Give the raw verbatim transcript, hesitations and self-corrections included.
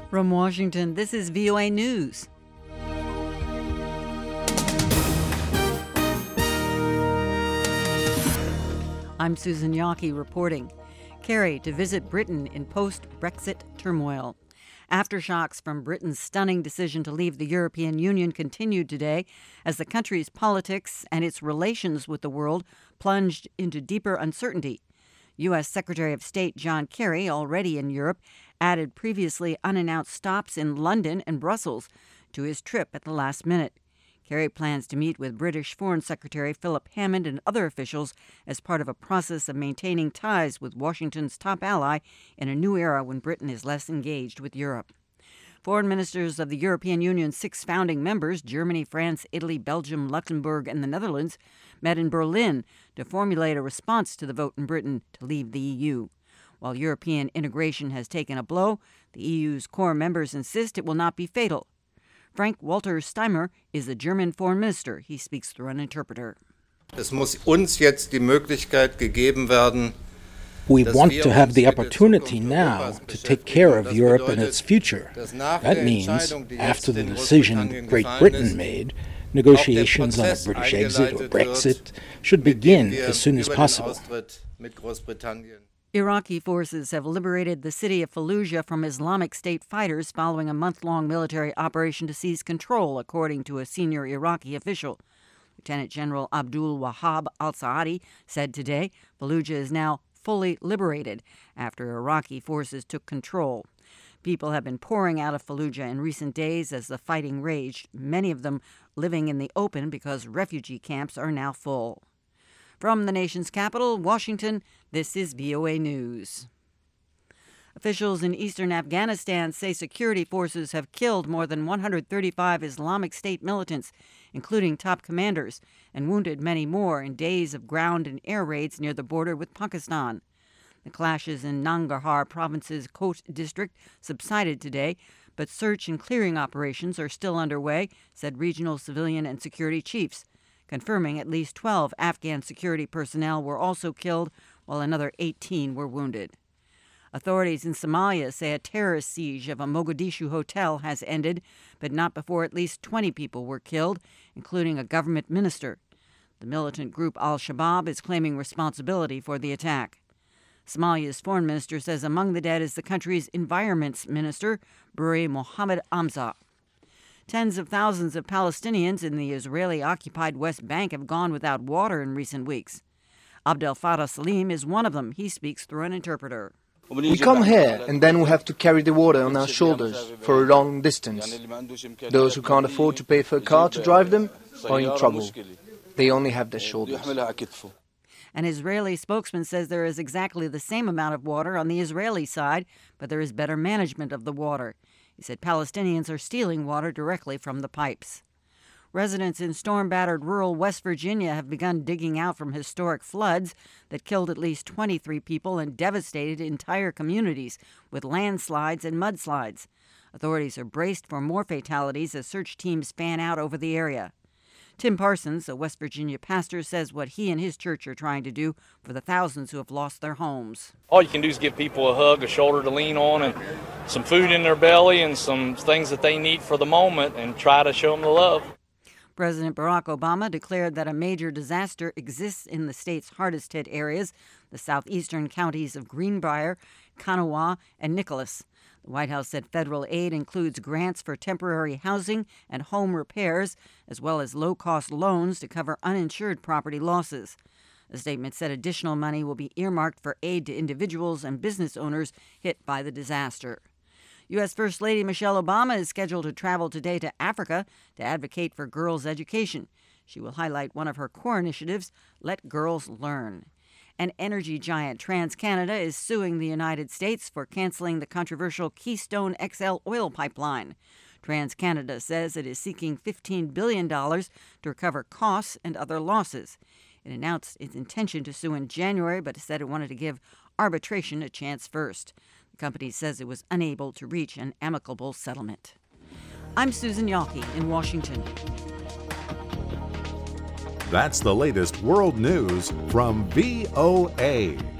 From Washington, this is V O A News. I'm Susan Yockey reporting. Kerry to visit Britain in post-Brexit turmoil. Aftershocks from Britain's stunning decision to leave the European Union continued today as the country's politics and its relations with the world plunged into deeper uncertainty. U S. Secretary of State John Kerry, already in Europe, added previously unannounced stops in London and Brussels to his trip at the last minute. Kerry plans to meet with British Foreign Secretary Philip Hammond and other officials as part of a process of maintaining ties with Washington's top ally in a new era when Britain is less engaged with Europe. Foreign ministers of the European Union's six founding members, Germany, France, Italy, Belgium, Luxembourg, and the Netherlands, met in Berlin to formulate a response to the vote in Britain to leave the E U. While European integration has taken a blow, the E U's core members insist it will not be fatal. Frank-Walter Steinmeier is the German foreign minister. He speaks through an interpreter. Es muss uns jetzt die Möglichkeit gegeben werden. We want to have the opportunity now to take care of Europe and its future. That means, after the decision Great Britain made, negotiations on a British exit or Brexit should begin as soon as possible. Iraqi forces have liberated the city of Fallujah from Islamic State fighters following a month-long military operation to seize control, according to a senior Iraqi official. Lieutenant General Abdul Wahab al-Saadi said today Fallujah is now fully liberated after Iraqi forces took control. People have been pouring out of Fallujah in recent days as the fighting raged, many of them living in the open because refugee camps are now full. From the nation's capital, Washington, this is V O A News. Officials in eastern Afghanistan say security forces have killed more than one hundred thirty-five Islamic State militants, including top commanders, and wounded many more in days of ground and air raids near the border with Pakistan. The clashes in Nangarhar province's Kot district subsided today, but search and clearing operations are still underway, said regional civilian and security chiefs, confirming at least twelve Afghan security personnel were also killed, while another eighteen were wounded. Authorities in Somalia say a terrorist siege of a Mogadishu hotel has ended, but not before at least twenty people were killed, including a government minister. The militant group Al-Shabaab is claiming responsibility for the attack. Somalia's foreign minister says among the dead is the country's environments minister, Buri Mohammed Amza. Tens of thousands of Palestinians in the Israeli-occupied West Bank have gone without water in recent weeks. Abdel Fattah Salim is one of them. He speaks through an interpreter. We come here and then we have to carry the water on our shoulders for a long distance. Those who can't afford to pay for a car to drive them are in trouble. They only have their shoulders. An Israeli spokesman says there is exactly the same amount of water on the Israeli side, but there is better management of the water. He said Palestinians are stealing water directly from the pipes. Residents in storm-battered rural West Virginia have begun digging out from historic floods that killed at least twenty-three people and devastated entire communities with landslides and mudslides. Authorities are braced for more fatalities as search teams fan out over the area. Tim Parsons, a West Virginia pastor, says what he and his church are trying to do for the thousands who have lost their homes. All you can do is give people a hug, a shoulder to lean on, and some food in their belly and some things that they need for the moment, and try to show them the love. President Barack Obama declared that a major disaster exists in the state's hardest-hit areas, the southeastern counties of Greenbrier, Kanawha, and Nicholas. The White House said federal aid includes grants for temporary housing and home repairs, as well as low-cost loans to cover uninsured property losses. The statement said additional money will be earmarked for aid to individuals and business owners hit by the disaster. U S. First Lady Michelle Obama is scheduled to travel today to Africa to advocate for girls' education. She will highlight one of her core initiatives, Let Girls Learn. An energy giant, TransCanada, is suing the United States for canceling the controversial Keystone X L oil pipeline. TransCanada says it is seeking fifteen billion dollars to recover costs and other losses. It announced its intention to sue in January, but said it wanted to give arbitration a chance first. The company says it was unable to reach an amicable settlement. I'm Susan Yockey in Washington. That's the latest world news from V O A.